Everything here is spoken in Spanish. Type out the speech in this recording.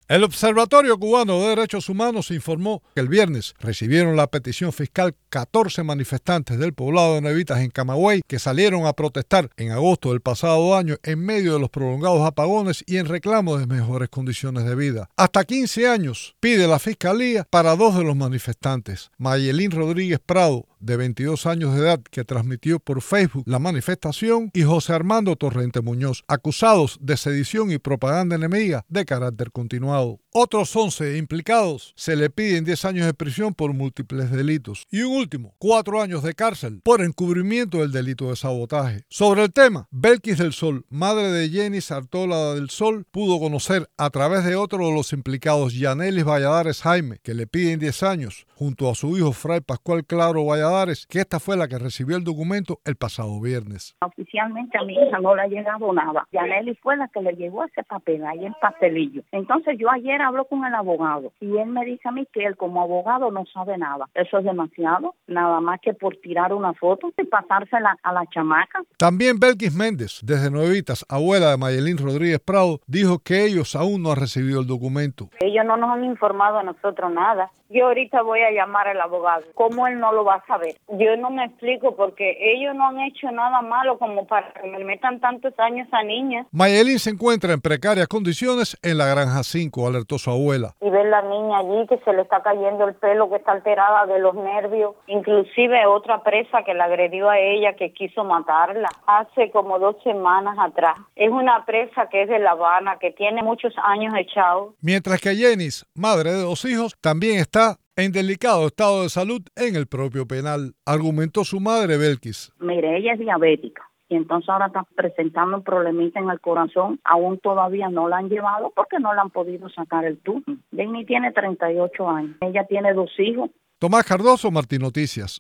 El Observatorio Cubano de Derechos Humanos informó que el viernes recibieron la petición fiscal 14 manifestantes del poblado de Nevitas en Camagüey que salieron a protestar en agosto del pasado año en medio de los prolongados apagones y en reclamo de mejores condiciones de vida. Hasta 15 años pide la fiscalía para dos de los manifestantes, Mayelín Rodríguez Prado, de 22 años de edad, que transmitió por Facebook la manifestación, y José Armando Torrente Muñoz, acusados de sedición y propaganda enemiga de carácter continuado. Otros 11 implicados se le piden 10 años de prisión por múltiples delitos y un último, 4 años de cárcel por encubrimiento del delito de sabotaje. Sobre el tema, Belkis del Sol, madre de Jenny Sartola del Sol, pudo conocer a través de otro de los implicados, Yanelis Valladares Jaime, que le piden 10 años, junto a su hijo Fray Pascual Claro Valladares, que esta fue la que recibió el documento el pasado viernes. Oficialmente a mi hija no le ha llegado nada. Yanelis fue la que le llegó ese papel, ahí el pastelillo. Entonces yo ayer hablo con el abogado y él me dice a mí que él como abogado no sabe nada. Eso es demasiado, nada más que por tirar una foto y pasársela a la chamaca. También Belkis Méndez, desde Nuevitas, abuela de Mayelín Rodríguez Prado, dijo que ellos aún no han recibido el documento. Ellos no nos han informado a nosotros nada. Yo ahorita voy a llamar al abogado. ¿Cómo él no lo va a saber? Yo no me explico porque ellos no han hecho nada malo como para que me metan tantos años a niña. Mayelín se encuentra en precarias condiciones en la Granja 5, alertó su abuela. Y ver la niña allí que se le está cayendo el pelo, que está alterada de los nervios. Inclusive otra presa que la agredió a ella, que quiso matarla hace como 2 semanas atrás. Es una presa que es de La Habana, que tiene muchos años echado. Mientras que Jenis, madre de 2 hijos, también está en delicado estado de salud en el propio penal, argumentó su madre Belkis. Mire, ella es diabética y entonces ahora está presentando un problemita en el corazón. Aún todavía no la han llevado porque no la han podido sacar el turno. Jenny tiene 38 años. Ella tiene 2 hijos. Tomás Cardoso, Martín Noticias.